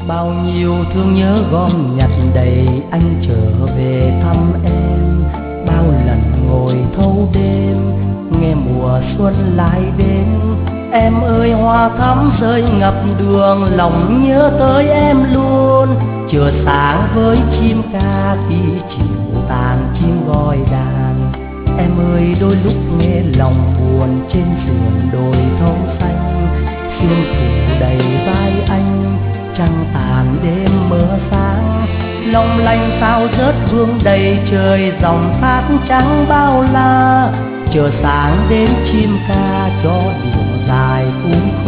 Bao nhiêu thương nhớ gom nhặt đầy anh trở về thăm em. Bao lần ngồi thâu đêm nghe mùa xuân lại đến. Em ơi hoa thắm rơi ngập đường, lòng nhớ tới em luôn. Chợt sáng với chim ca khi chiều tàn chim gọi đàn. Em ơi đôi lúc nghe lòng buồn trên sườn đồi thâu xanh. Sương phủ đầy vai anh, trăng tàn đêm mơ sáng. Long lanh sao rớt hương đầy trời, dòng thác trắng bao la. Chờ sáng đến chim ca cho đường dài cũng